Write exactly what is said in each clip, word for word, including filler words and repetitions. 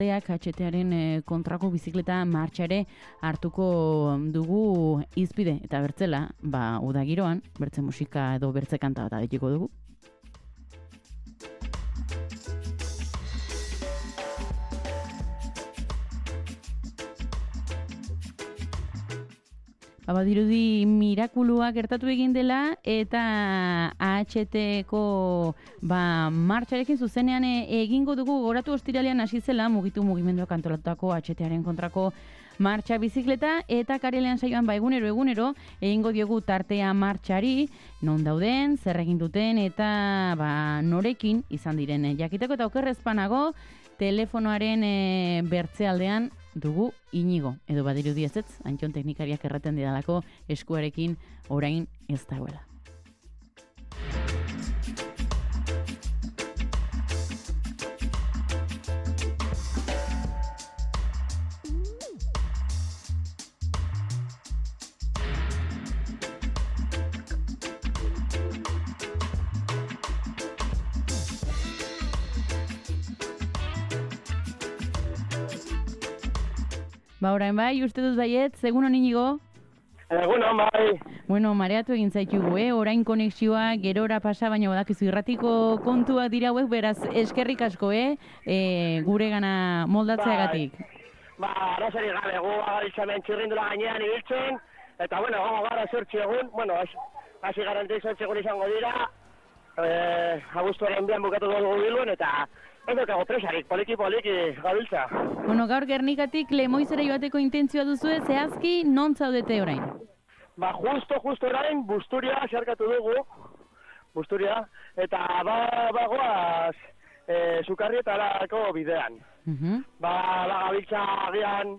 H T-aren kontrako bizikleta martxa ere hartuko dugu hizpide eta bertzela, ba, uda giroan, bertze musika edo bertze kanta bat adituko dugu. Badirudi mirakulua gertatu egin dela eta A H T-ko ba, martxarekin zuzenean egingo dugu. Goratu ostiralean hasi zela mugitu mugimenduak antolatutako A H T-aren kontrako martxa bizikleta eta Karelean saioan ba egunero egunero egingo diogu tartea martxari, non dauden, zer egin duten eta ba, norekin izan diren jakiteko eta okerrezpanago telefonoaren e, bertzealdean dugu Inigo, edo badirudi ez ez, Antxon teknikariak erraten didalako eskuarekin orain ez dagoela. Ba, orain bai, uste dut baiet, segun hon Inigo? Egun hon bai. Bueno, mareatu egin zaitugu, eh? Orain konexioa gerora pasa, baina badakizu irratiko kontuak dira hauek, beraz eskerrik asko, eh? E, gure gana moldatzeagatik. Ba, arazari gabe, gu agalitzamen txirrindula gainean ibiltzen, eta bueno, gongo gara zurtzi egun, bueno, hasi garantei zortzi egun izango dira, eh, abuztuaren bian bukatu dugu biluen, eta ez dukago presarik, poliki-poliki gabiltza. Bueno, gaur Gernikatik Lemoizera joateko intentzioa duzue, zehazki non zaudete orain? Ba, justo, justo orain, Busturia xarkatu dugu, Busturia, eta ba, bagoaz e, Sukarrietarako bidean. Uh-huh. Ba, ba, gabiltza agian,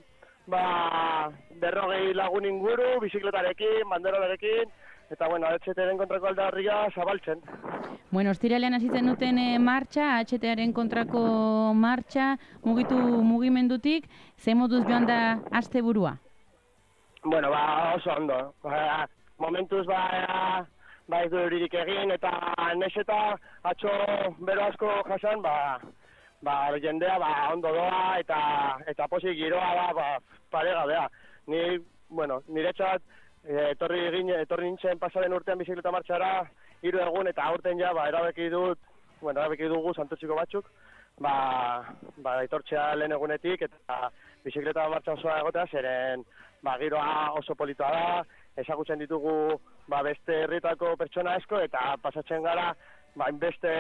ba, berrogei lagun inguru, bizikletarekin, banderolarekin, eta, bueno, A H T-aren kontrako aldarria zabaltzen. Bueno, ostiralean hasitzen duten e, martxa, A H T-aren kontrako martxa, mugitu mugimendutik, ze moduz joan da asteburua? Bueno, ba, oso ondo. Ba, momentuz, ba, ba ez du euririk egin, eta nes eta atxo bero asko jasan, ba, ba, jendea ba, ondo doa, eta, eta posik giroa da, ba, paregabea. Ni, bueno, niretzat, etorri egin, etorri nintzen pasaren urtean bizikleta martxara, hiru egun eta aurten ja, ba, erabeki dut, bueno, erabeki dugu santotziko batzuk, ba, ba, etortzea lehen egunetik, eta bizikleta martxa osoa egotea, zeren, ba, giroa oso politoa da, ezagutzen ditugu, ba, beste herrietako pertsona asko, eta pasatzen gara, ba, beste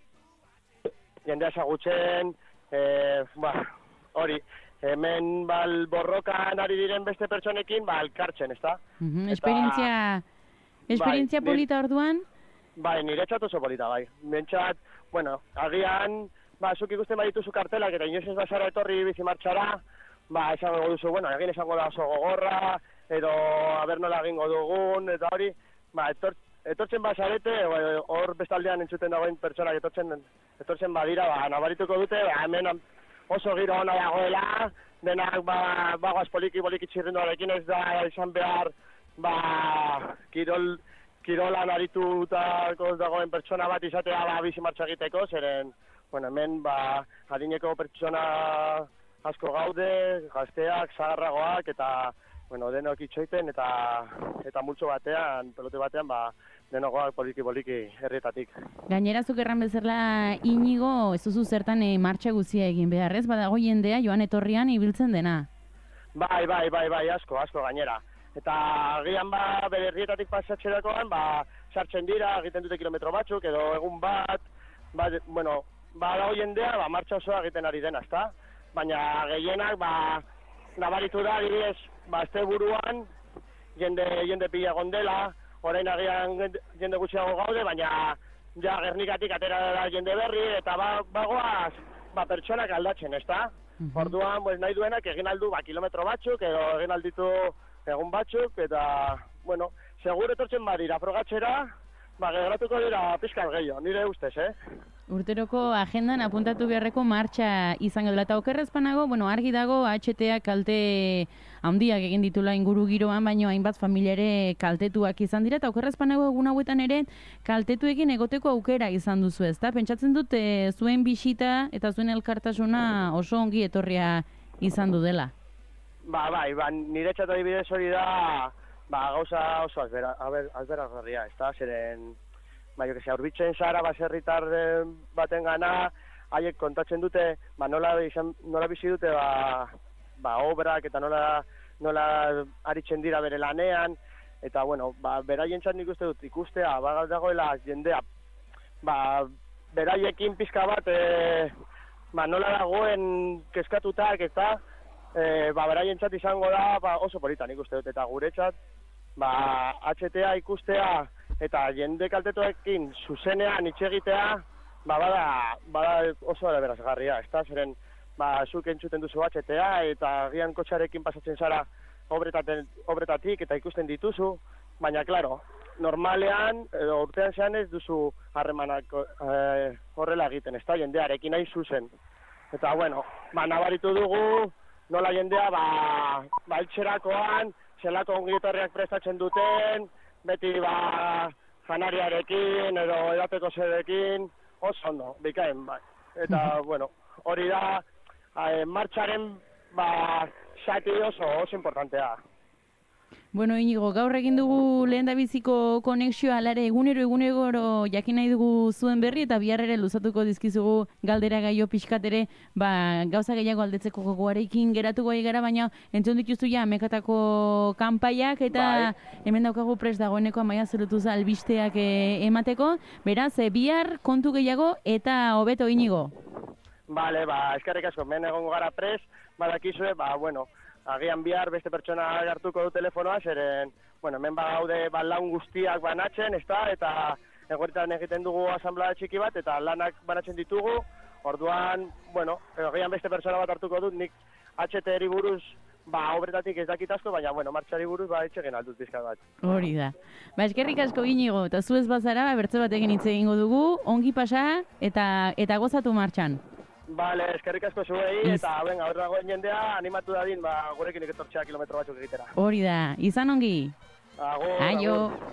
jendea ezagutzen, e, ba, hori, hemen bal borrokan ari diren beste pertsonekin, ba, elkartzen, ez da? Uh-huh. Esperientzia, esperientzia bai, polita orduan? Bai, niretzat oso polita, bai. Bentsat, bueno, agian, ba, zuk ikusten badituzu kartelak, eta inoiz ez bazara etorri bizimartxara, ba, esango duzu, bueno, egin esango da oso gogorra, edo aber nola egingo dugun, eta hori, ba, etor, etortzen bazarete, hor bestaldean entzuten dagoen pertsonak etortzen, etortzen badira, ba, nabarituko dute, ba, hemen oso giro hona dagoela, denak ba, bagoaz poliki-poliki txirrindoarekin ez da izan behar, ba, kirol, kirolan aritutako dagoen pertsona bat izatea ba, bizi martxa egiteko, zeren, bueno, hemen ba, adineko pertsona asko gaude, gazteak, zagarragoak, eta, bueno, denok itxoiten, eta, eta multzo batean, pelote batean, ba, denogoak poliki-poliki herrietatik. Gainera zuk erran bezala Inigo, ez duzu zertan e, martxa guzia egin beharrez, badago jendea joan etorrian ibiltzen dena. Bai, bai, bai, bai, asko, asko gainera. Eta agian ba, bere herrietatik pasatzerakoan, ba, sartzen dira, egiten dute kilometro batzuk, edo egun bat, ba, bueno, ba, dago jendea, ba, martxa osoa egiten ari dena, ezta? Baina gehienak, ba, nabaritu da, adibidez, ba, azte buruan, jende, jende pila gondela, orain agian jende gutxiago gaude, baina ja Gernikatik atera da jende berri, eta ba, bagoaz ba, pertsonak aldatzen, ezta? Uh-huh. Orduan, pues, nahi duenak egin aldu ba, kilometro batzuk, edo egin alditu egun batzuk, eta, bueno, segur etortzen badira frogatzera, ba, geratuko dira pizkal gehiago, nire ustez, eh? Urteroko agendan apuntatu beharreko martxa izango dela. Eta okerrezpanago, bueno, argi dago H T A kalte handiak egin ditula inguru giroan, baino hainbat familiare kaltetuak izan dira. Eta okerrezpanago egun hauetan ere kaltetuekin egoteko aukera izan duzu, ezta? Pentsatzen dut e, zuen bisita eta zuen elkartasuna oso ongi etorria izan du dela. Ba, bai, ba, nire txat adibidez hori da, ba, gauza oso azbera, azberazgarria, ez da, zeren, ba, jo que se aurbitzen zara baserritar baten gana, haiek kontatzen dute, ba, nola, izan, nola bizi dute, ba, ba, obrak eta nola, nola aritzen dira bere lanean, eta, bueno, ba, beraientzat nik uste dut ikustea, ba, dagoela jendea, ba, beraiekin pizka bat, e, ba, nola dagoen keskatutak, ez da, e, ba, beraientzat izango da, ba, oso polita nik uste dut, eta guretzat, ba, H T A ikustea, eta jende kaltetuekin zuzenean hitz egitea, ba, bada, bada oso da berazgarria, ez da, zeren, ba, zuk entzuten duzu H T A, eta gian kotxarekin pasatzen zara obretatik, eta ikusten dituzu, baina, klaro, normalean, edo urtean zean ez duzu harremanak e, horrela egiten, ez da, jendearekin nahi zuzen. Eta, bueno, ba, nabaritu dugu, nola jendea, ba, ba, eltserakoan, zelako ongietorriak prestatzen duten, beti ba janariarekin edo edateko zedekin, oso ondo, bikain, bai. Eta, bueno, hori da, eh, martxaren, ba, zati oso, oso importantea. Bueno, Inigo, gaur egin dugu lehen da biziko konexioa alare egunero egunero jakin nahi dugu zuen berri eta bihar ere luzatuko dizkizugu galdera gaio pixkatere, ba, gauza gehiago aldetzeko gogoarekin geratuko gara, baina entzun dituzu ja amekatako kanpaiak eta bai. Hemen daukagu prest dagoeneko amaia zerutuza albisteak e, emateko, beraz, e, bihar kontu gehiago eta hobeto Inigo. Bale, ba, eskerrik asko, men egongo gara prest, badakizue, ba, bueno, agian bihar beste pertsona hartuko du telefonoa, zeren, bueno, hemen bagaude ba, laun guztiak banatzen, ezta, eta egoetan egiten dugu asamblea txiki bat, eta lanak banatzen ditugu, orduan, bueno, agian beste pertsona bat hartuko dut, nik H T eri buruz, ba, obretatik ez dakit asko, baina, bueno, martxari buruz, ba, etxegin aldut bizkat bat. Hori da. Ba, eskerrik asko Inigo, eta zu ez bazara, ba, bertze batekin hitz egingo dugu, ongi pasa, eta, eta gozatu martxan. Bale, eskerrik asko zuei, eta venga, hor dagoen jendea animatu dadin, ba, gurekin etortzea kilometro batzuk egitera. Hori da, izan ongi. Agur, Aio. agur.